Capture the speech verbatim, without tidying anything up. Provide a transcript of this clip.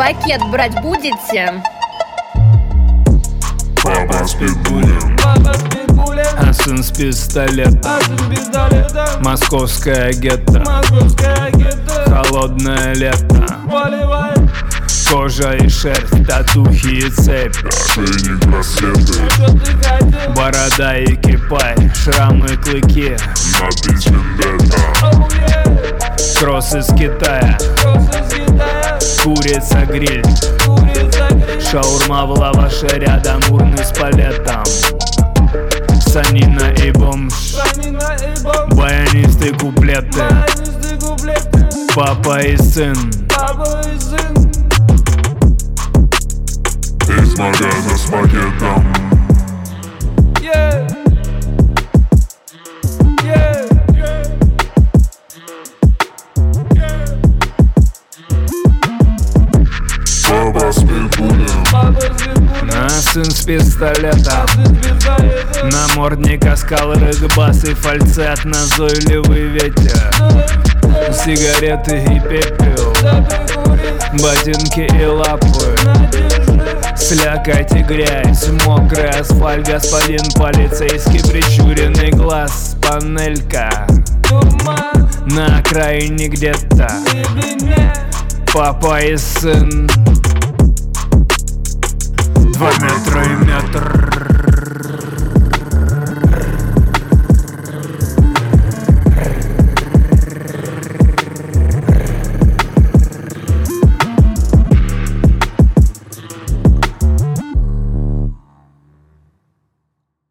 Пакет брать будете? Папа с питбулем, а сын с пистолетом. Московская гетто, холодное лето. Кожа и шерсть, татухи и цепь, ошейник, браслеты, борода и кипарь, шрамы, клыки, надпись вендетта, кросс из Китая, курица, гриль, шаурма в лаваше, рядом урны с палетом, санина и бомж, баянисты, куплеты, папа и сын. из магаза с пакетом. Yeah. Yeah. Папа с питбулем, А сын с пистолетом, намордник, оскал, рыгбас и фальцет, назойливый ветер, сигареты и пепел, ботинки и лапы, слякоть и грязь, мокрый асфальт, господин полицейский, прищуренный глаз, панелька, на окраине где-то, папа и сын. Два метра и метр.